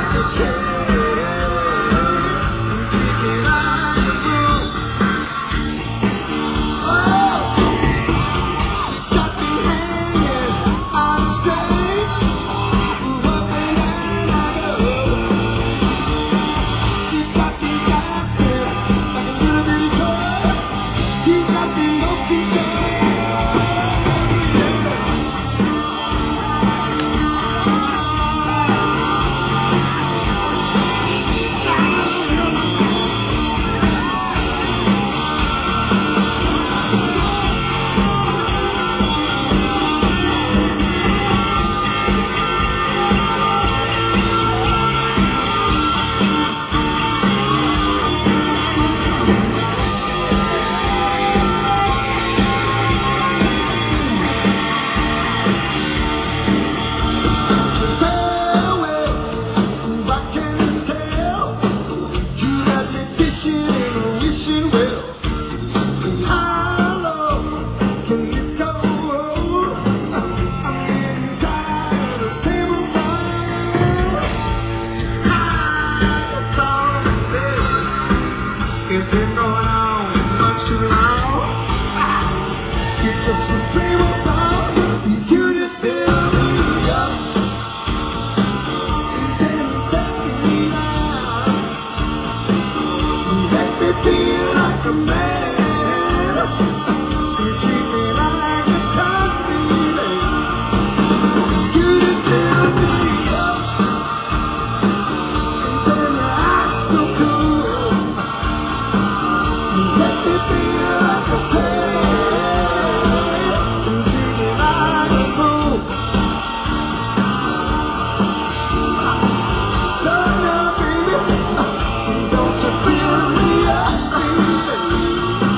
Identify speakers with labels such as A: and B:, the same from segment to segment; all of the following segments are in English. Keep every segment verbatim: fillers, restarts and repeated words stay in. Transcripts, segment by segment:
A: It's been going on much too long. It's just the same old song. You just build me up, and then you let me down. You let me feel like a man. You treat me like a country lady. You just build me up, and then you act so cool. Let me feel like a player and treat me like a fool. Love, love, baby, don't you feel me up, baby?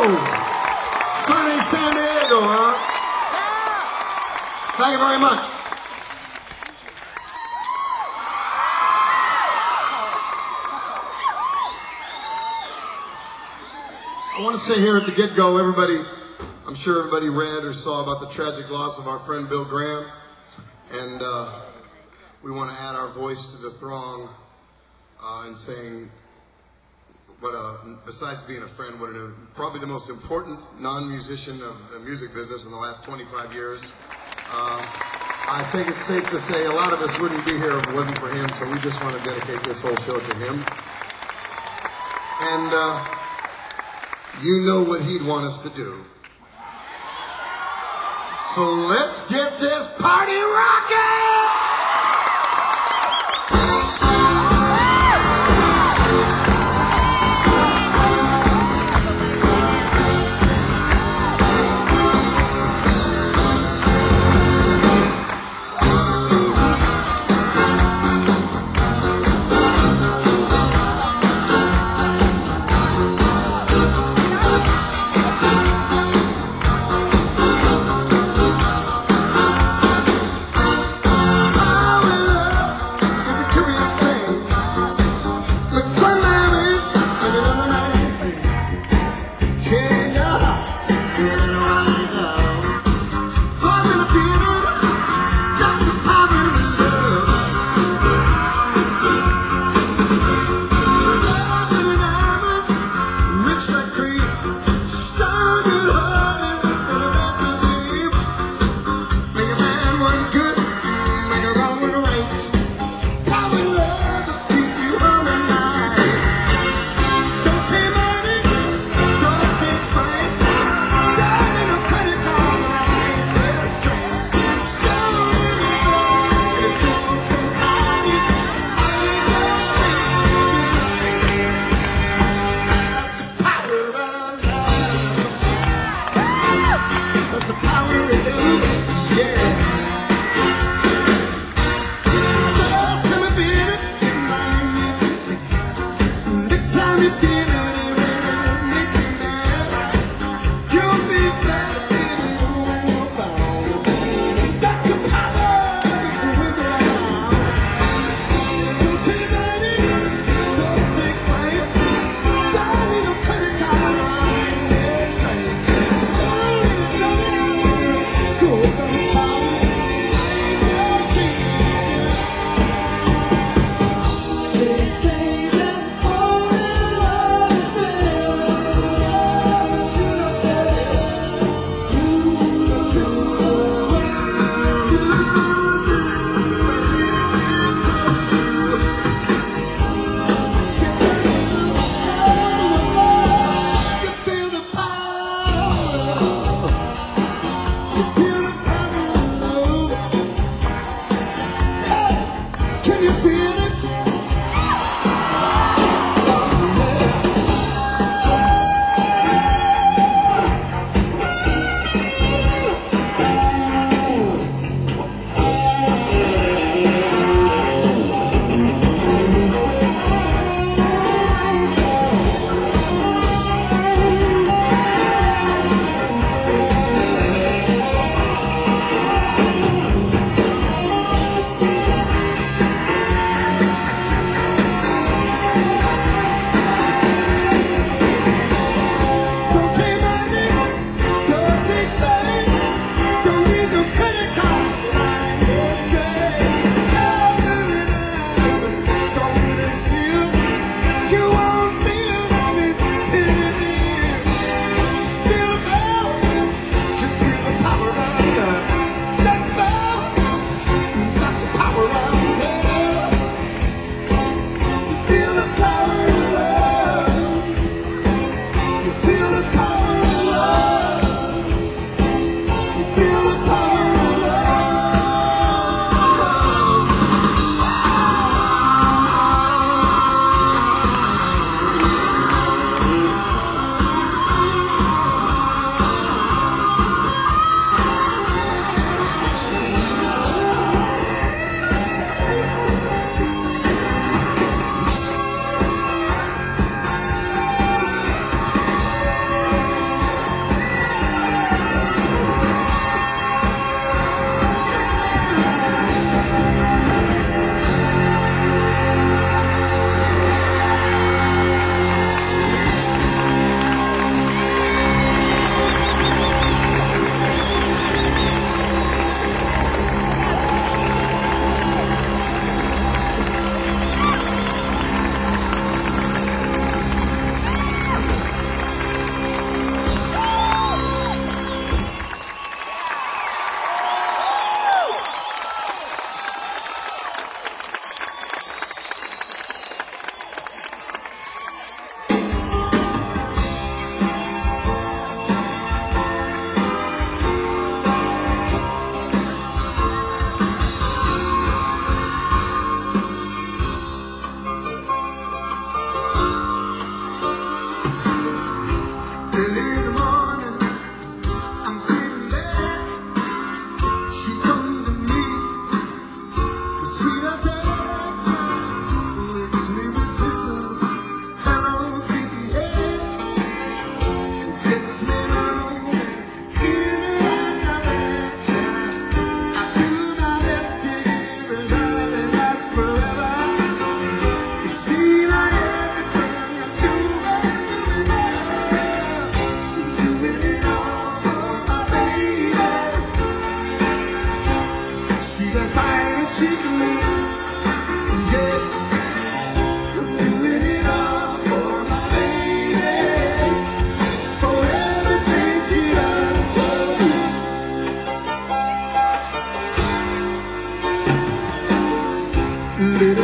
A: Sunny San Diego, huh? Thank you very much. I want to say here at the get-go, everybody, I'm sure everybody read or saw about the tragic loss of our friend Bill Graham. And uh, we want to add our voice to the throng uh, in saying, what a, besides being a friend, what an, probably the most important non-musician of the music business in the last twenty-five years. Uh, I think it's safe to say a lot of us wouldn't be here if it wasn't for him, so we just want to dedicate this whole show to him. And uh, you know what he'd want us to do. So let's get this party rocking!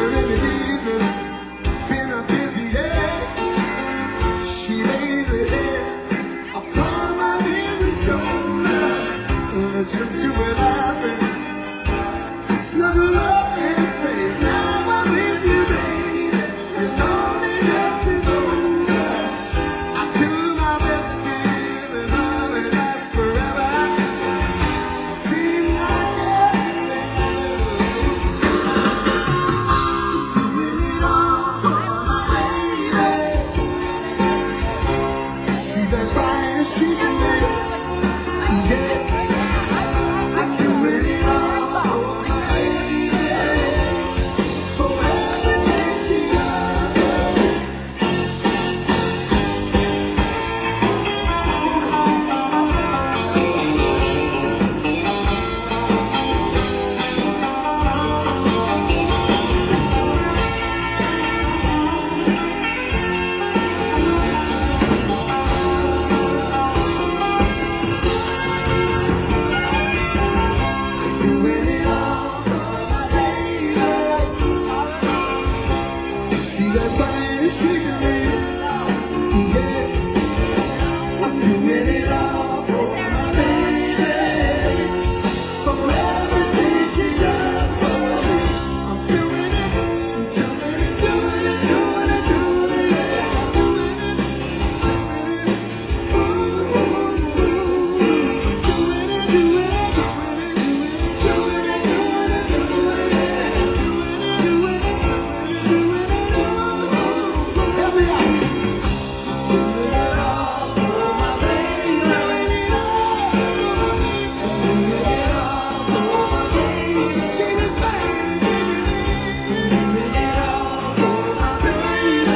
A: her in the evening, been a busy day. She lays her head upon my weary shoulder, listen to it happen, snuggle up and say, now I'm with you, baby, and loneliness is over. I do my best to live and love and life forever. Seem like everything doing it all for my lady. She's as fine as she can be. Yeah, I'm doing it all for my lady, for everything she does for me. Doing it all for my lady. She's as fine as she can be. Yeah, I'm doing it all for my baby, for everything she does for me. I'm doing it, doing it, doing it, doing it, doing it, yeah. I'm doing it, ooh, ooh, ooh. Doing it, doing it, doing it, doing it, doing it, doing it, yeah. Doing it, doing it, doing it, ooh. Help me out. Doing it all for my baby. Doing it all for my baby. She's as fine as she can be. Doing it all for my baby.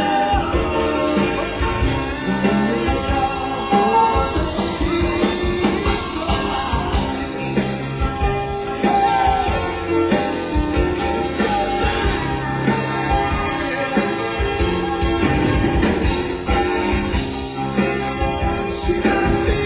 A: Doing it all for the she's so she got me.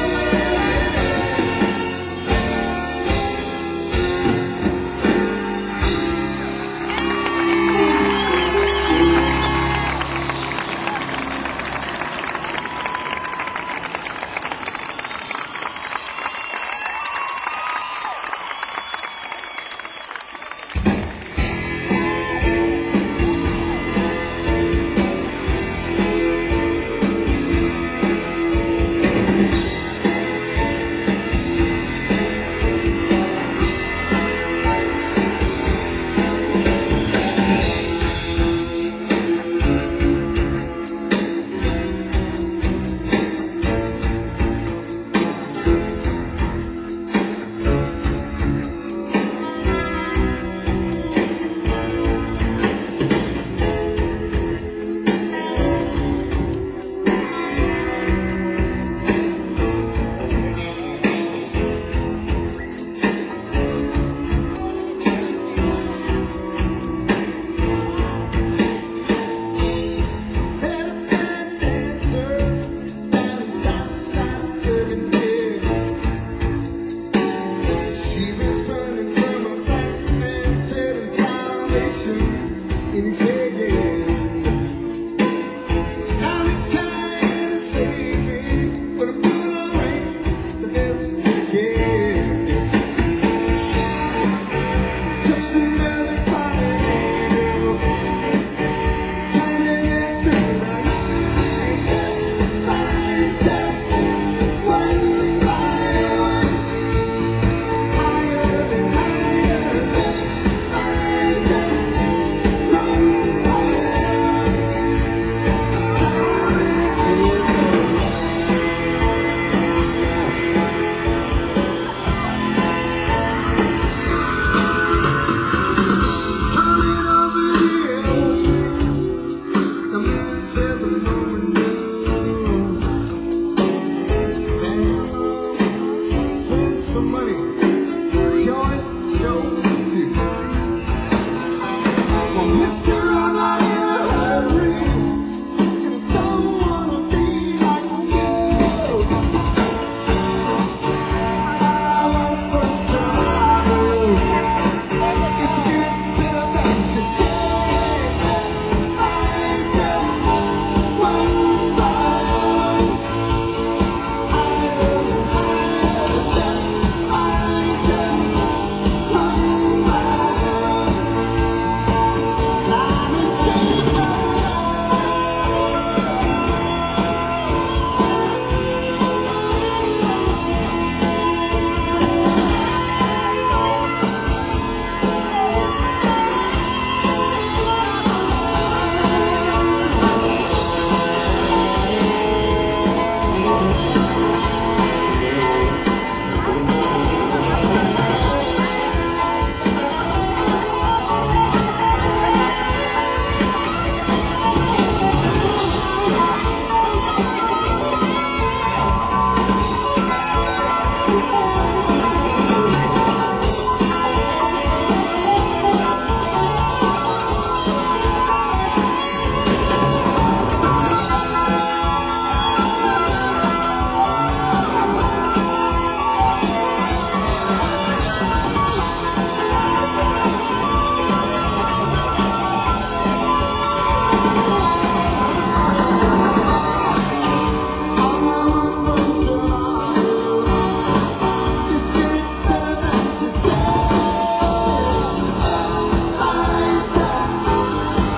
A: In his head, yeah. Now he's trying to save me, but I'm gonna raise the best again. Just another fine angel, trying to get through the night. Fine step, one by one, higher and higher. Fine step, one by one.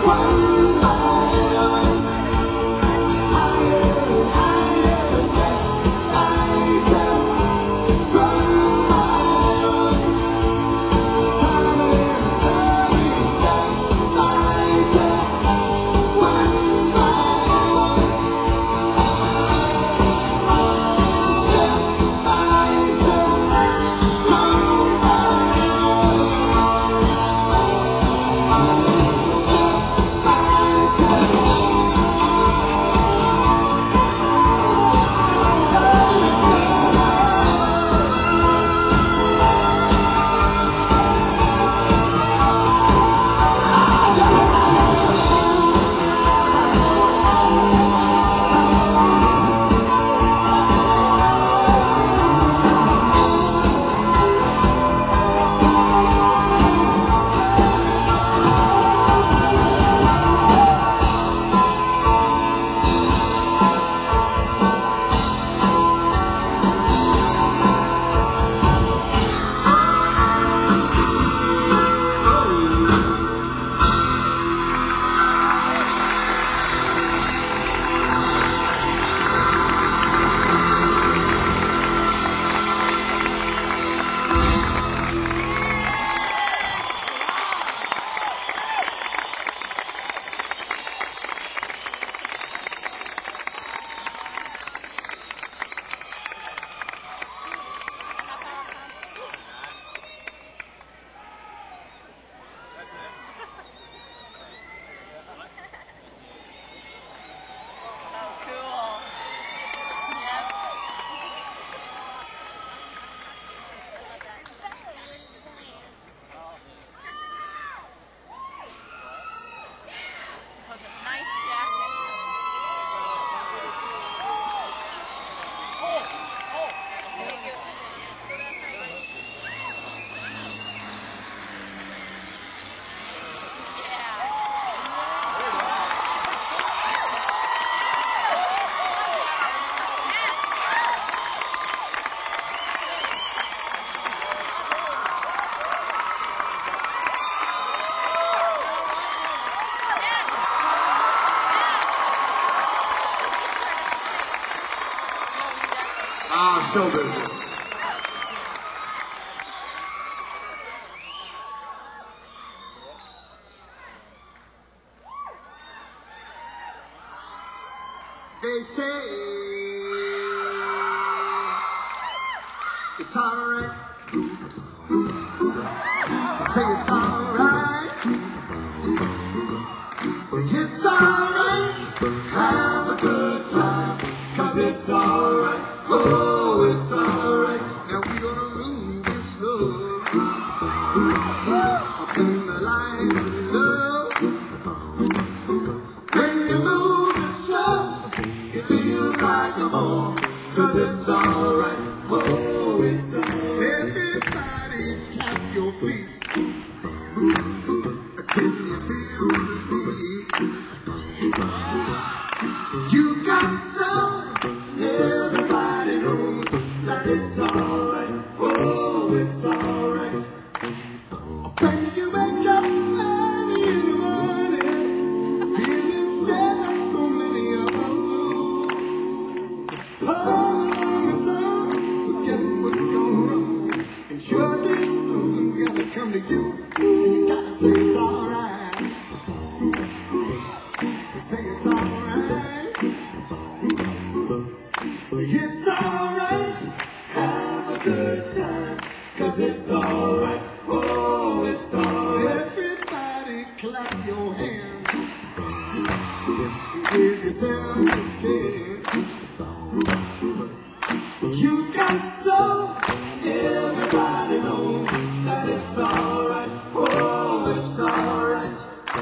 A: Ah, show business. They say it's alright. Say it's alright. Say it's alright. Have a good time. Cause it's alright. Oh, it's alright. Now we're gonna move it slow. Up in the lines of love. When you move it slow, it feels like a home. Cause it's alright. Oh, it's alright. Everybody tap your feet. Can you feel the beat? You got some. Everybody knows that it's alright. Oh, it's alright. When you wake up early in the morning, feeling sad like so many of us do. All along the sun, forgetting what's going on. And surely something's gotta come to you, and you gotta say it's alright. Say it's alright. Say it's alright. Have a good time. Cause it's alright. Oh, it's alright. Everybody clap your hands. Give yourself a chance. You got soul. Everybody knows that it's alright. Oh, it's alright.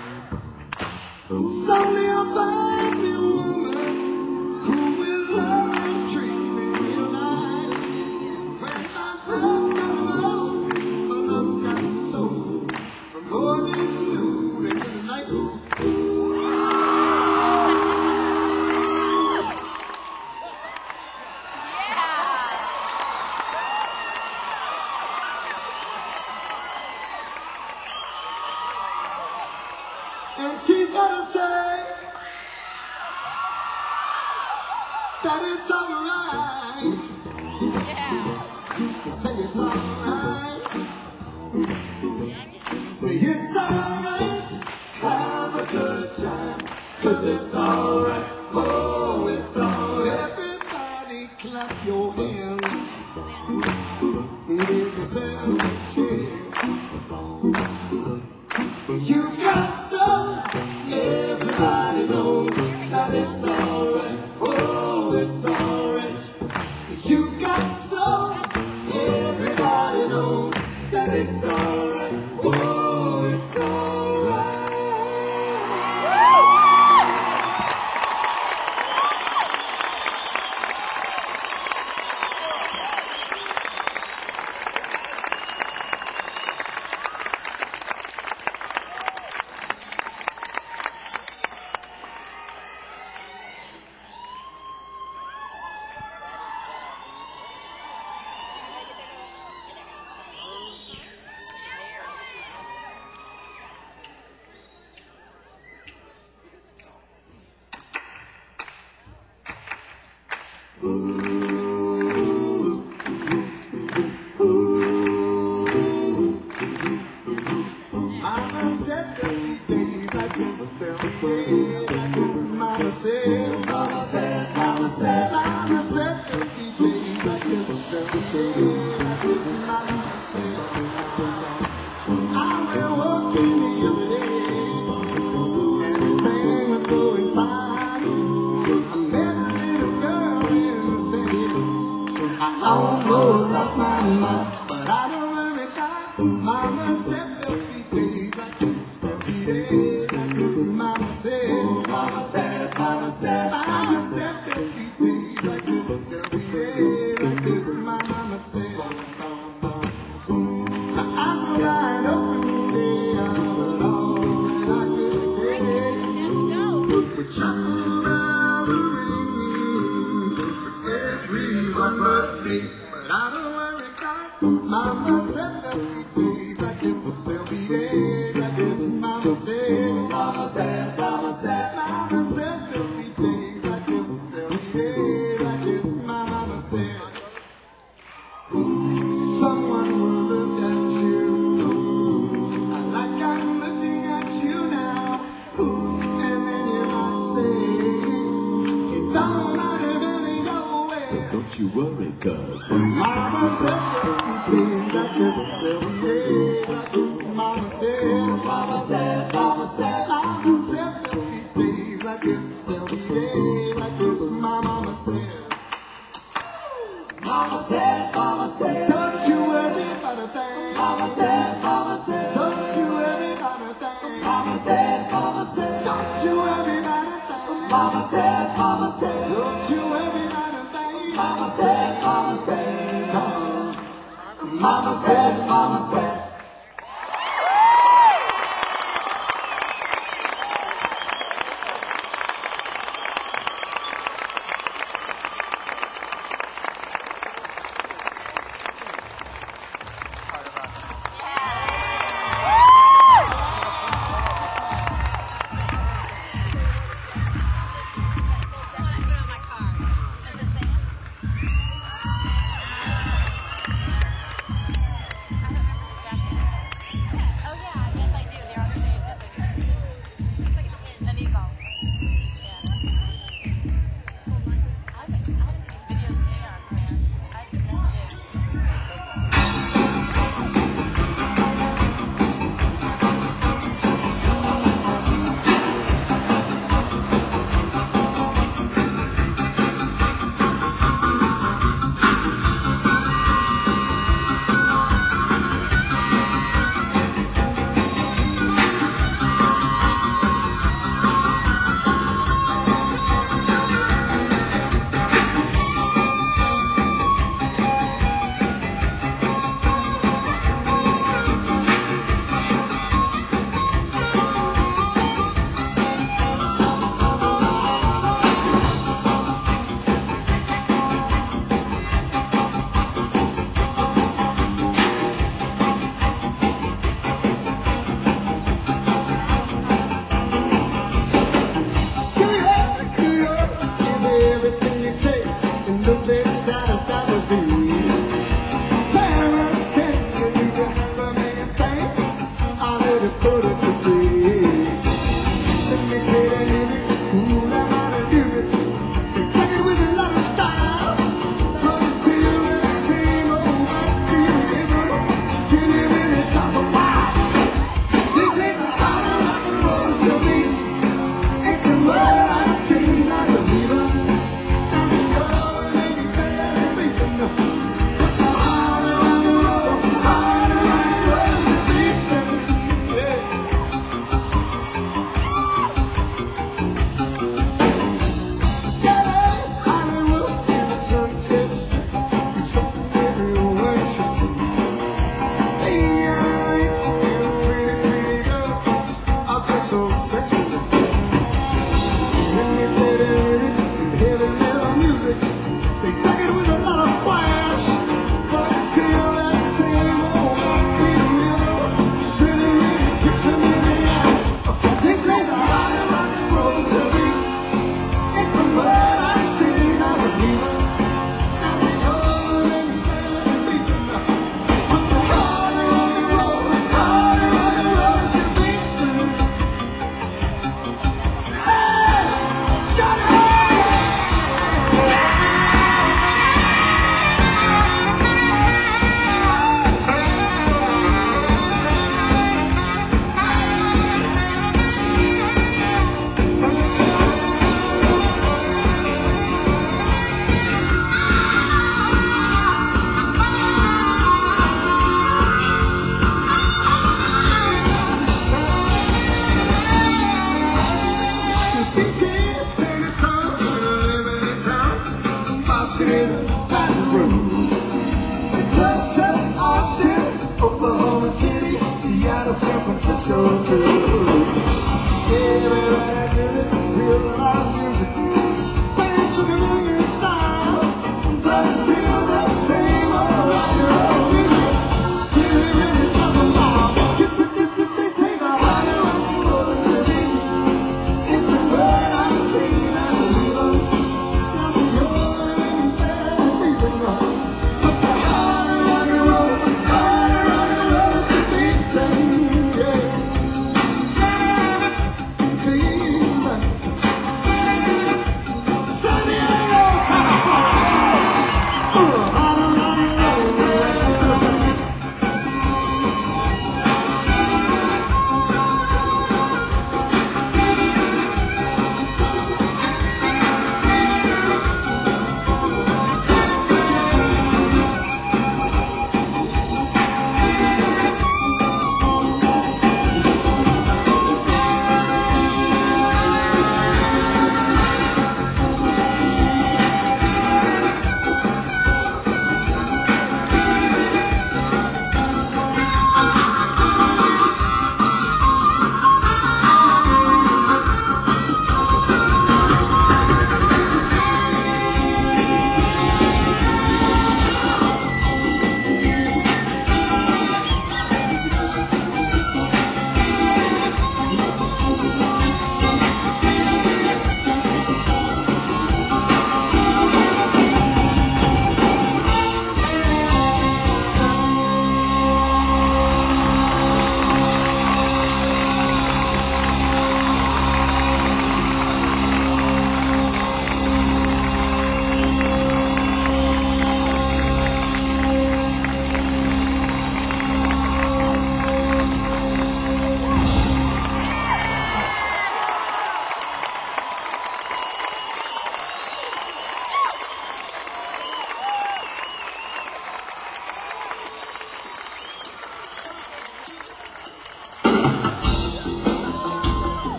A: Someday I'll find me a woman who will love and treat me real nice. When my love's got love, my love's got soul. From morning to noon and to the night. And she's gotta say that it's alright. Yeah. Say it's alright. Say it's alright. Have a good time. Cause it's alright. Oh, it's alright. Everybody clap your hands. Give yourself a cheer. You got some. Everybody knows that it's alright. Oh, it's alright. You got some. Everybody knows that it's alright. Oh, it's alright. Mama said there'll be days like this, there'll be days like this. Mama said, Mama said, Mama said, Mama said there'll be days like this, there'll be days like this. Mama said, I went working the other day, everything was going fine. I met a little girl in the city. I almost lost my mind, but I don't worry about it. Mama said there'll be days like this, there'll be days like this. Mama said, Mama said, Mama said, Mama said there'll be days like this, there'll be days like this. My mama said, my eyes were wide open, they are all that I could say. We're jumping around the ring, everyone but me. But I don't worry, cause Mama said there'll be days like this, there'll be days like this. Mama said, Mama said, Mama said, Mama said there'll be days like this, there'll be days like this. My mama said, someone will look at you like I'm looking at you now, and then you might say, it don't matter if it go away.
B: Don't you worry, cuz
A: Mama said there'll be days like this, there'll be days like this. Mama said, Mama said, Mama said, Mama said there'll be days like this, there'll be days like this. My mama said, Mama said, Mama said, don't you worry about a thing. Mama said, Mama said, don't you worry about a thing. Mama said, Mama said, don't you worry about a thing. Mama said, Mama said, don't you worry about a thing. Mama said, Mama said, cause Mama said, Mama said. play that music, ooh, that modern music. They play it with a lot of style, but it's still the same old backbeat rhythm. Can you really toss a fire? This ain't the heart of rock and roll, still be. Ain't the word I sing, I believe it. And we go and we play that rhythm. But the heart of rock and roll, heart of rock and roll, still beating. Yeah. Hollywood in the Sunset Strip is something everyone should see. Neon lights and pretty, pretty girls are just so sexy. When they play that rhythm and heavy metal music, they back it with a lot of flash, but it's still that same old upbeat rhythm. Really, really kicks 'em in the ass. They say the heart of rock and roll is a beat. Ain't the word I sing, I believe it. And we go and we play that rhythm. But the heart of rock and roll, heart of rock and roll is the beat. Hey, shut it!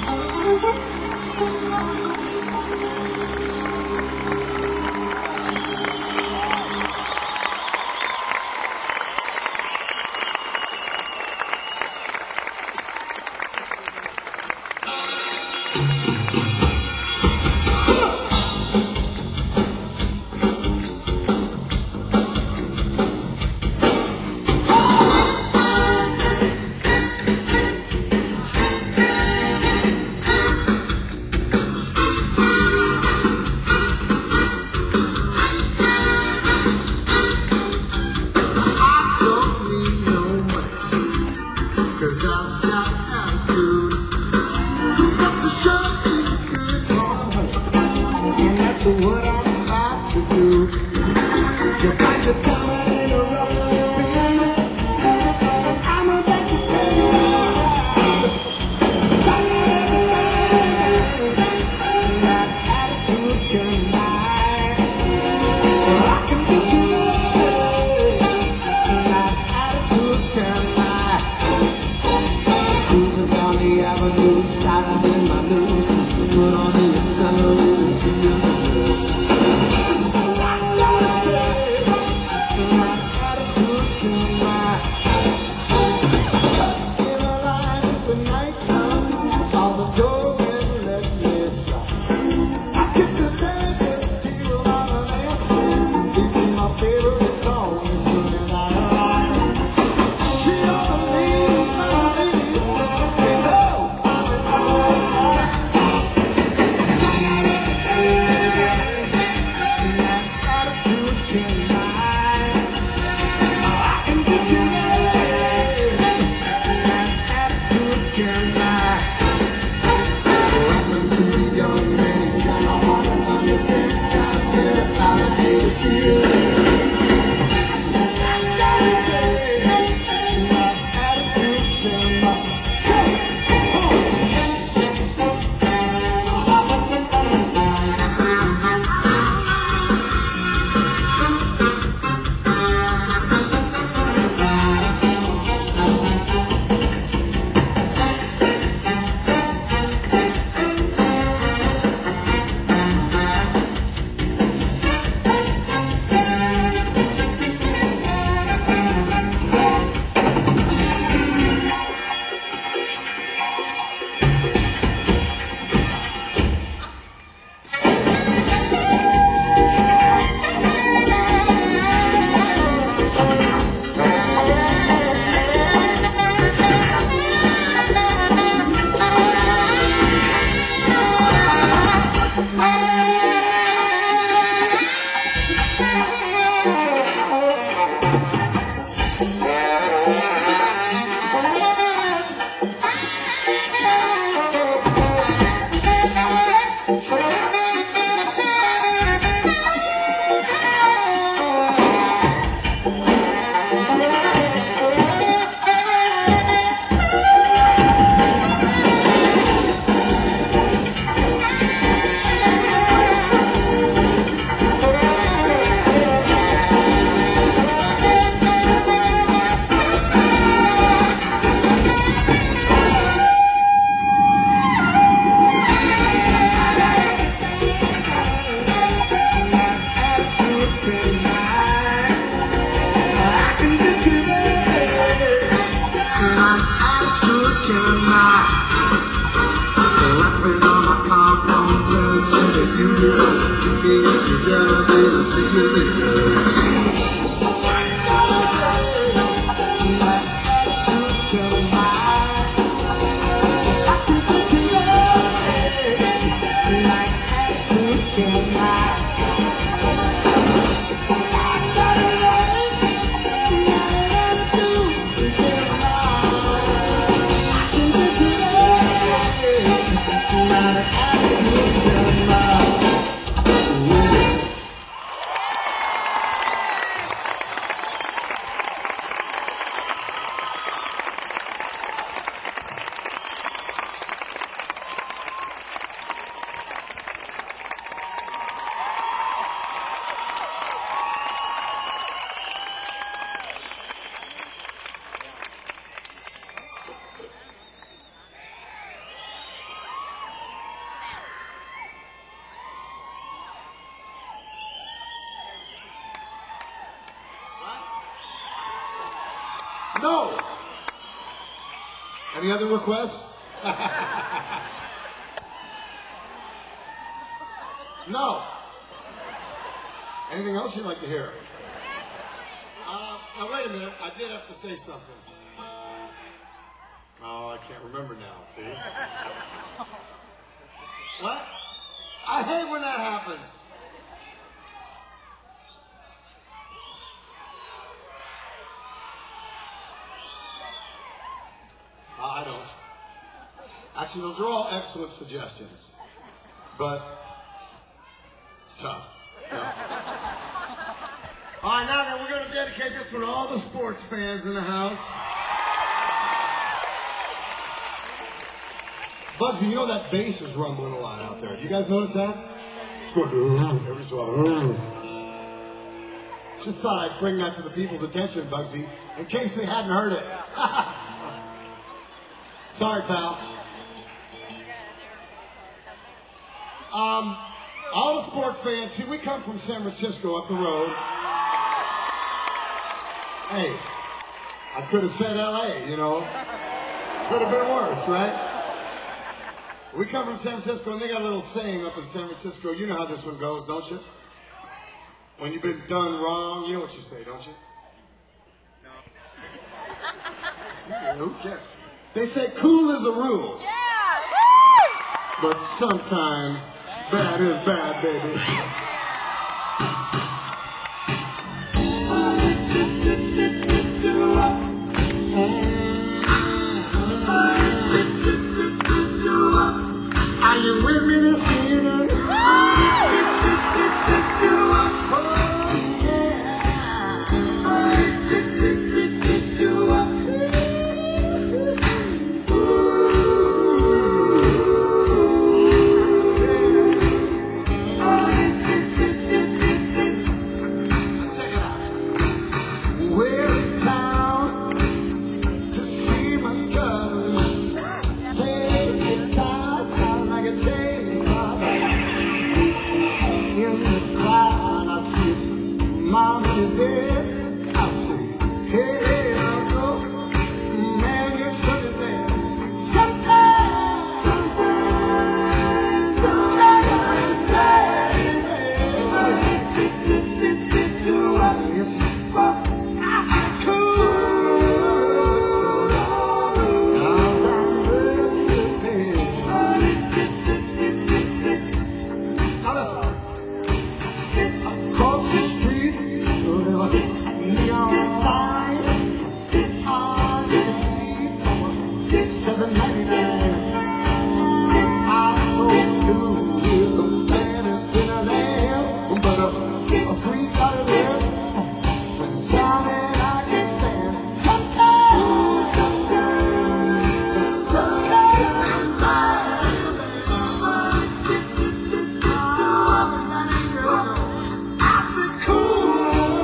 A: So what I'm about to do, you find your color in a rough area. I'm about to tell you that attitude can lie. Well, I can get you right. That attitude can lie. Cruising down the avenue, styling in my new suit, put on the accelerator, see you. No. Any other requests? No. Anything else you'd like to hear? Uh, now wait a minute. I did have to say something. Oh, I can't remember now. See? What? I hate when that happens. Uh, I don't. Actually, those are all excellent suggestions, but tough. No. All right, now then, we're going to dedicate this one to all the sports fans in the house. Bugsy, you know that bass is rumbling a lot out there. Do you guys notice that? It's going every so often. Just thought I'd bring that to the people's attention, Bugsy, in case they hadn't heard it. Sorry, pal. Um, all the sports fans, see, we come from San Francisco up the road. Hey, I could have said L A, you know. Could have been worse, right? We come from San Francisco, and they got a little saying up in San Francisco. You know how this one goes, don't you? When you've been done wrong, you know what you say, don't you? No. Who cares? They say cool is a rule.
C: Yeah!
A: But sometimes bad is bad, baby. Are you with me this evening? Mom is there, I say, hey, Uncle, man, your son is there. Sometimes, sometimes, sometimes, yes, I say, cool. Now listen, across the street, neon sign underneath seven ninety-nine. I saw school with the man is dinner there, but a, a free dollar there was something I can stand. Sometimes, sometimes, sometimes, I said cool.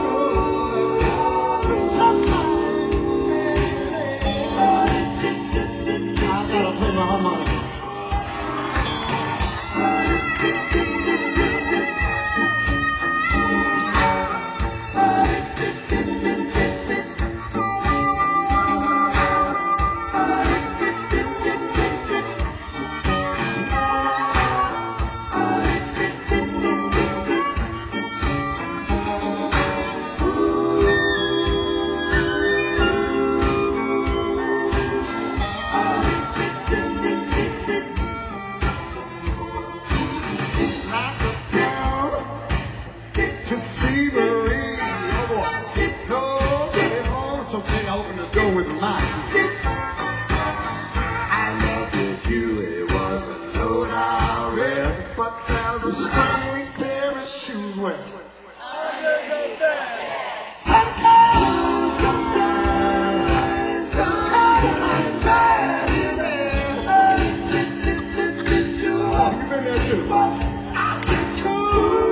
A: To see the rain, oh boy, nobody home. It's okay, I'll open the door with mine. I loved you, it was a note I read, but there's a strange pair of shoes wearing. Sometimes, sometimes, sometimes, oh, you've been there too. I said, cool.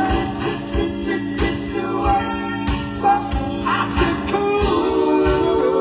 A: I said, cool.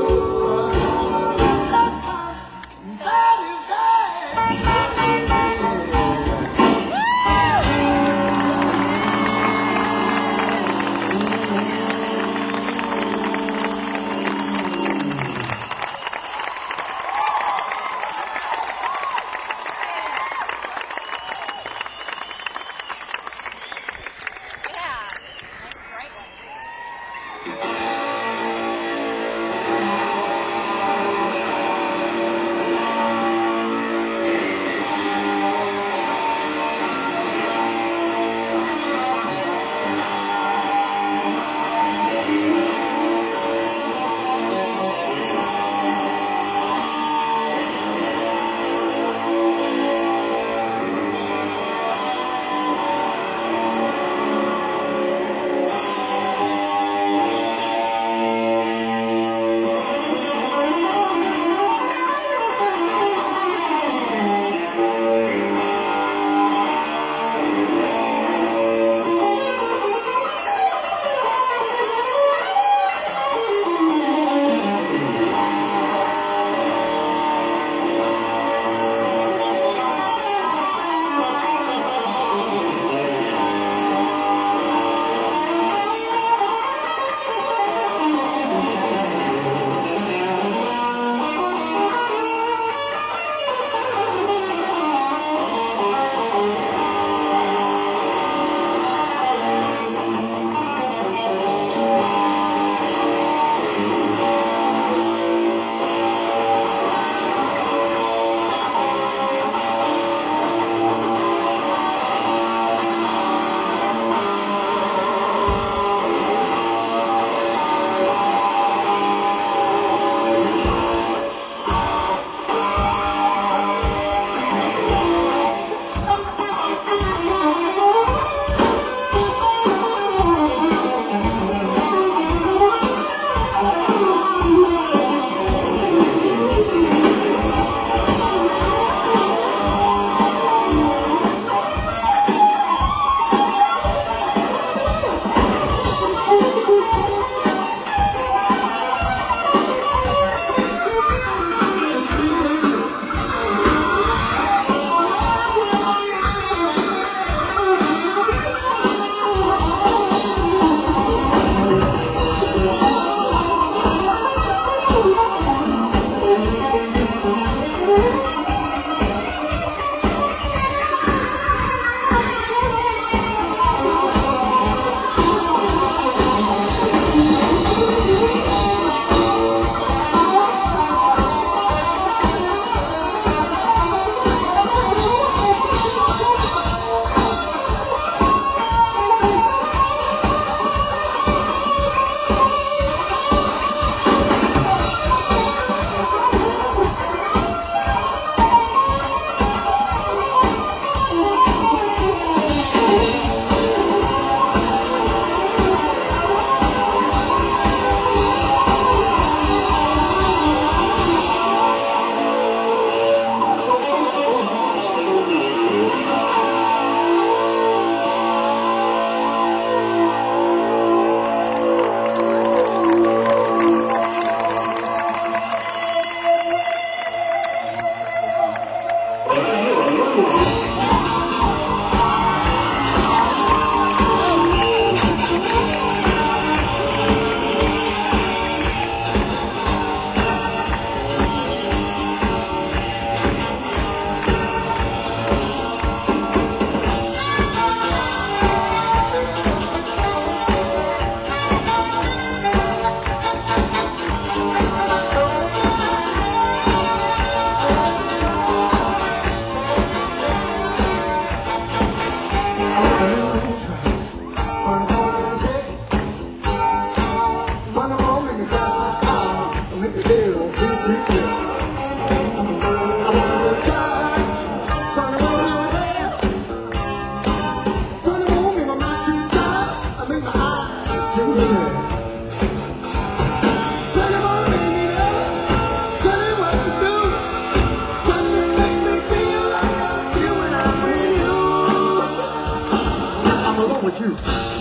A: With you.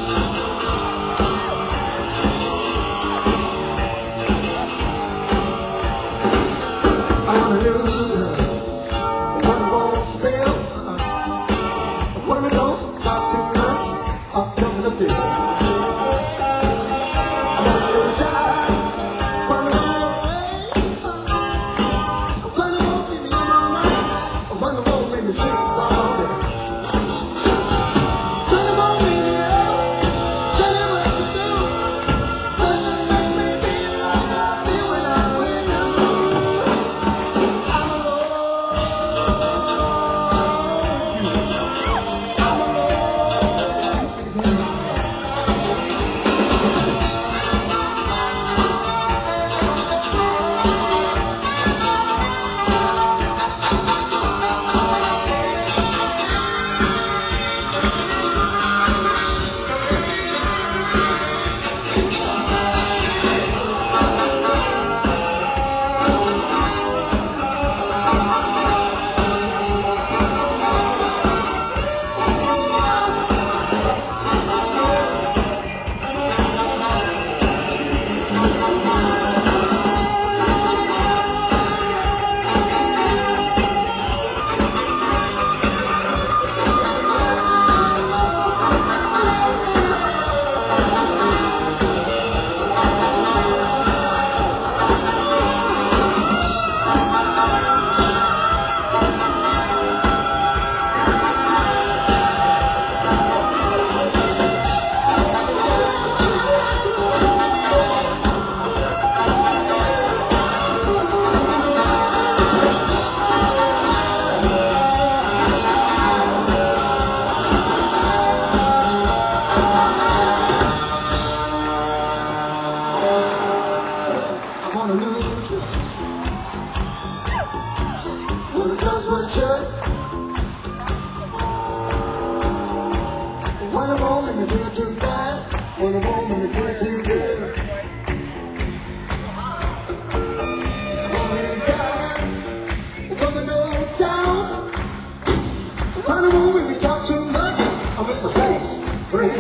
A: I wanna lose one more spell. When I don't cost too much, I'm coming up here. I wanna lose time. When I won't when I won't give me on my mind. When I won't make me sick all day. When I won't leave me else, tell me what to do. When you make me feel like I feel when I'm with you. I'm alone with you. I'm alone with you. I wanna lose you. When it does what it should. When it won't make me feel too bad. When it won't make me feel too good. Only time. When the no counts. When it won't make me talk too much. I'll make my face break.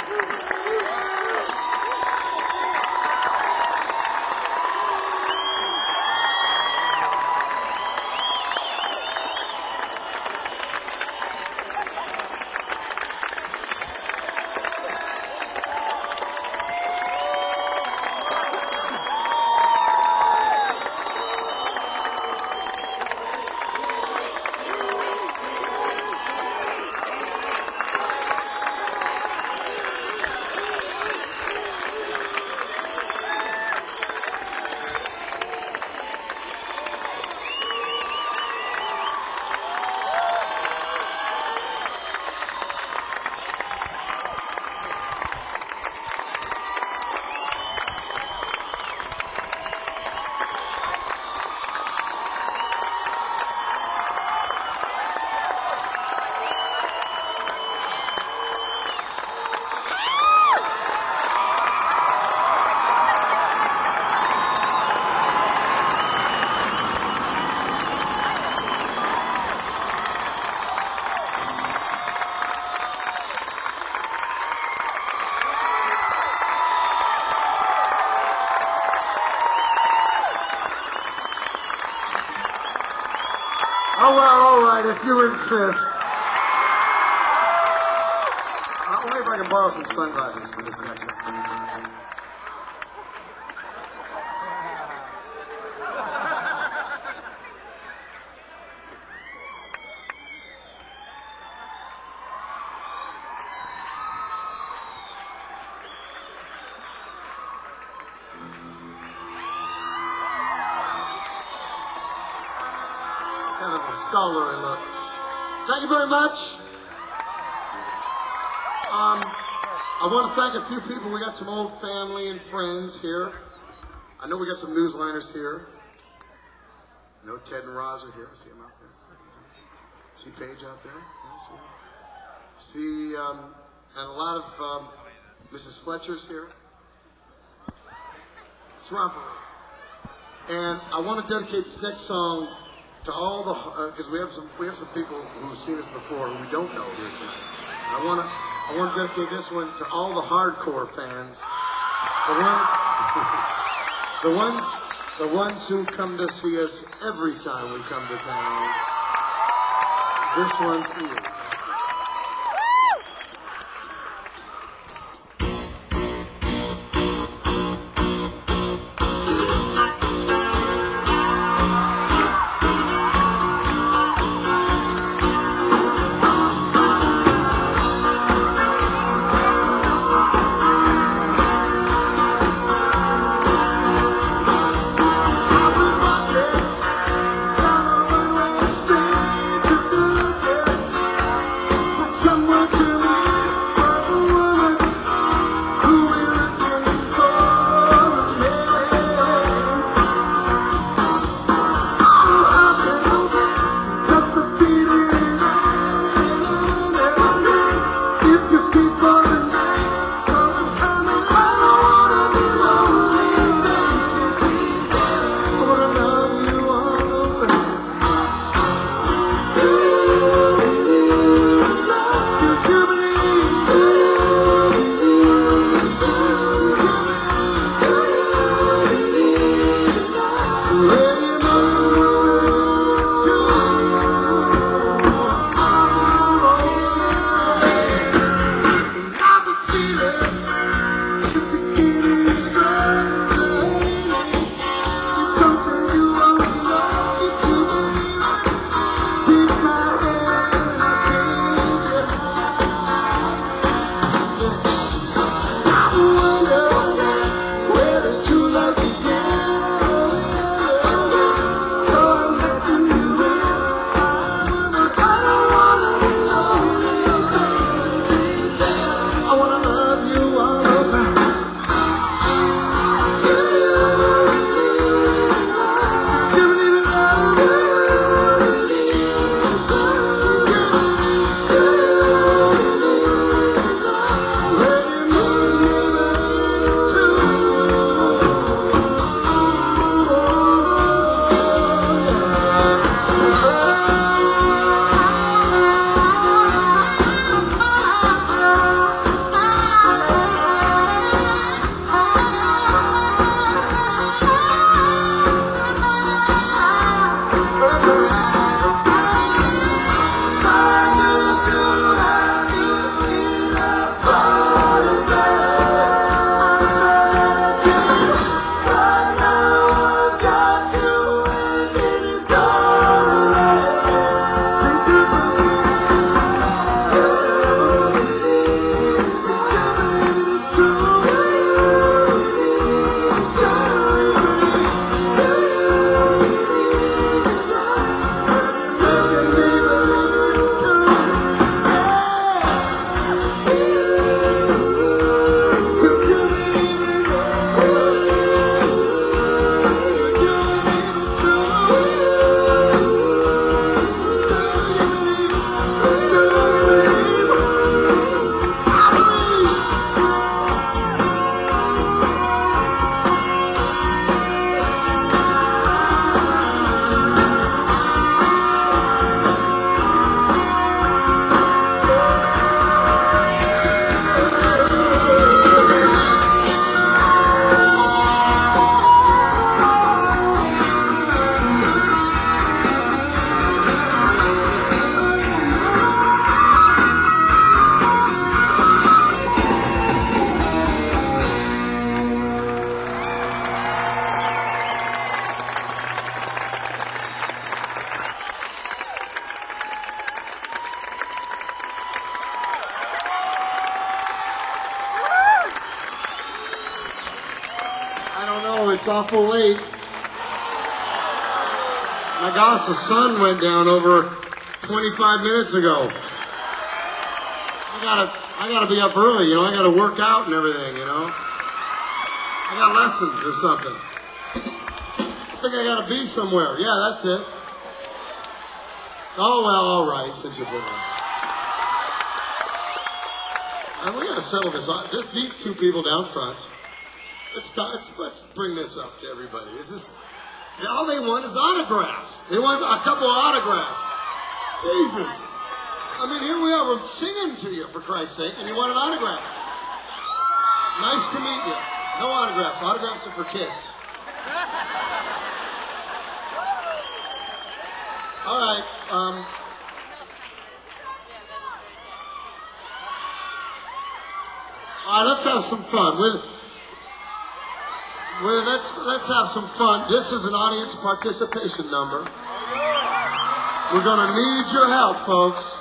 A: Oh, well, all right, if you insist. I wonder if I can borrow some sunglasses for this next one. Kind of a scholarly look. Thank you very much. Um, I want to thank a few people. We got some old family and friends here. I know we got some newsliners here. I know Ted and Roz are here. I see them out there. See Paige out there. Yeah, see, see um, and a lot of um, Missus Fletcher's here. It's romper. And I want to dedicate this next song to all the, because uh, we have some we have some people who've seen us before who we don't know here tonight. I want to I want to dedicate this one to all the hardcore fans, the ones, the ones, the ones who come to see us every time we come to town. This one's for you. it's awful late. My gosh, the sun went down over twenty-five minutes ago. I gotta, I gotta be up early, you know. I gotta work out and everything, you know. I got lessons or something. I think I gotta be somewhere. Yeah, that's it. Oh well, all right, since you put on. And we gotta settle this. This these two people down front. Let's, let's let's bring this up to everybody. Is this all they want is autographs? They want a couple of autographs. Jesus. I mean, here we are. We're singing to you, for Christ's sake, and you want an autograph. Nice to meet you. No autographs. Autographs are for kids. All right. Um, all right, let's have some fun. We're, we're, let's, let's have some fun. This is an audience participation number. We're going to need your help, folks.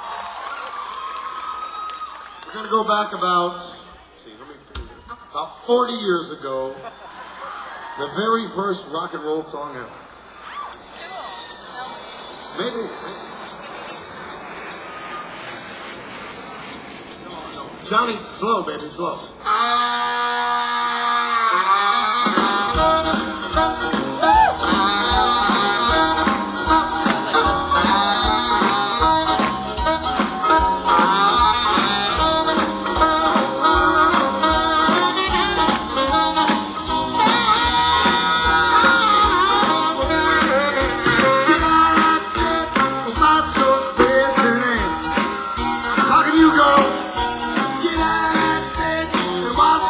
A: We're going to go back about, let's see, let me figure it out. About forty years ago, the very first rock and roll song ever. Maybe. maybe. No, no. Johnny, blow, baby, blow. Talking to you girls. Get out of bed and watch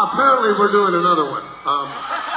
A: apparently we're doing another one. Um,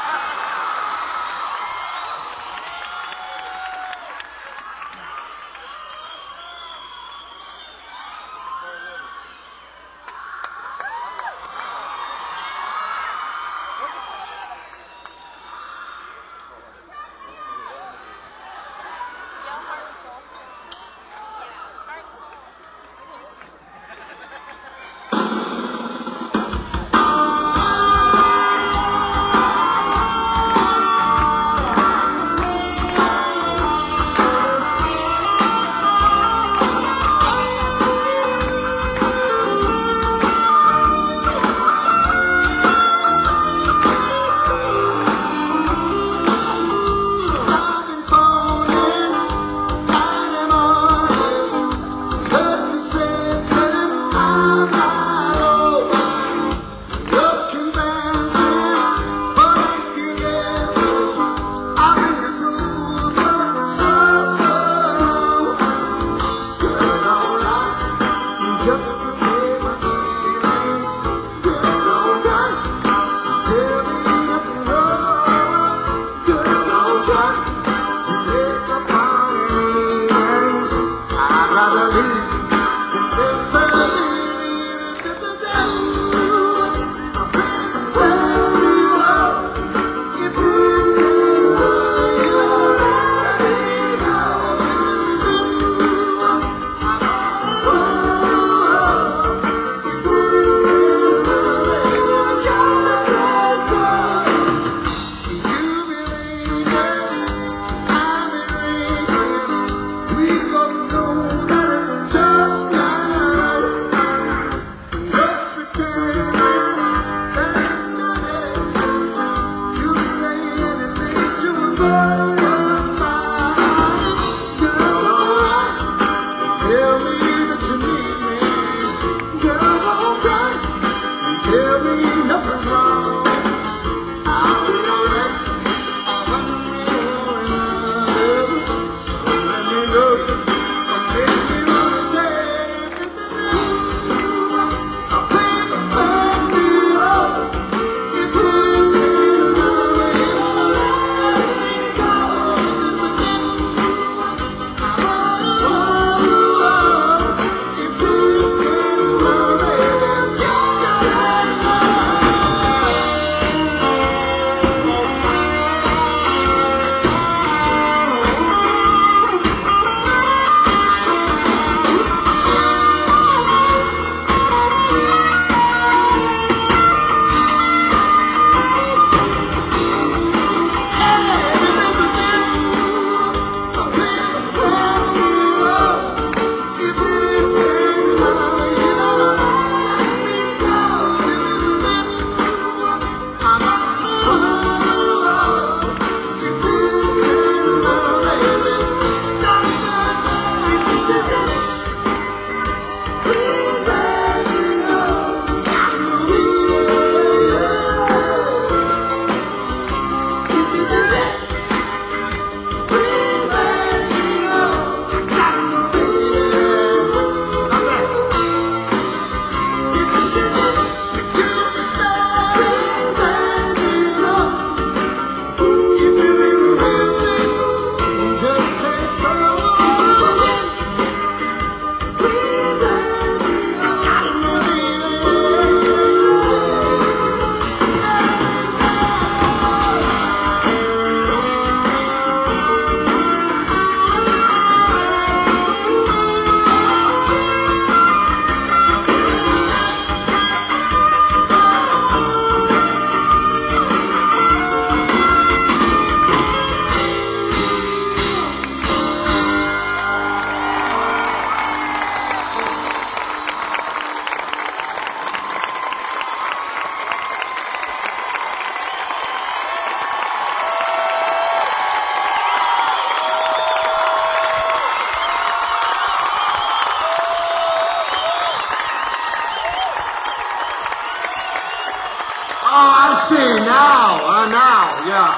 A: see, now, uh, now, yeah.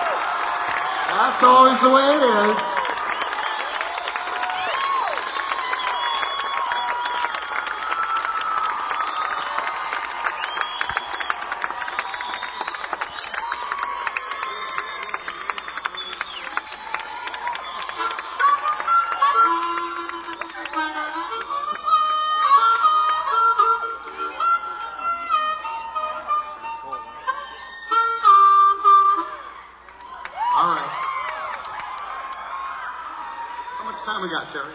A: That's always the way it is. How much time we got, Terry?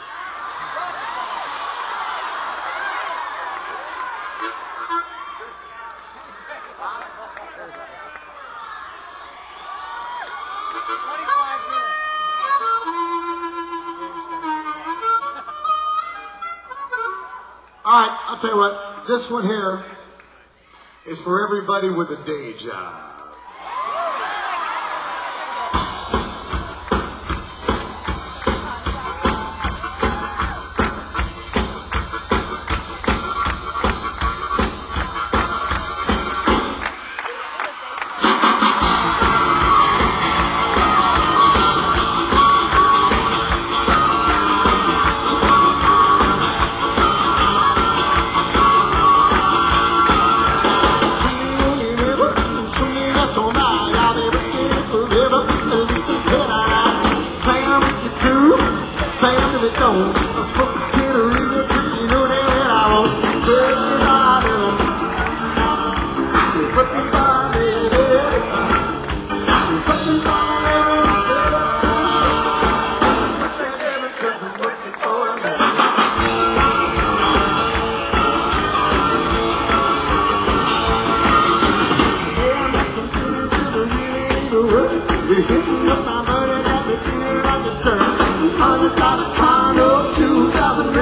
A: All right, I'll tell you what. This one here is for everybody with a day job. Hundred dollar condo, two thousand.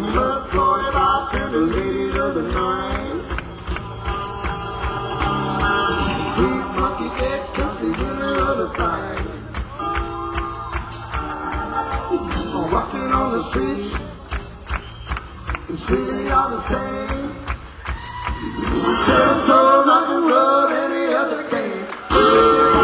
A: must blow it out to the ladies of the night. These monkey cats took the winner of the fight. Walking on the streets, it's really all the same. Seven toes I can rub any other game.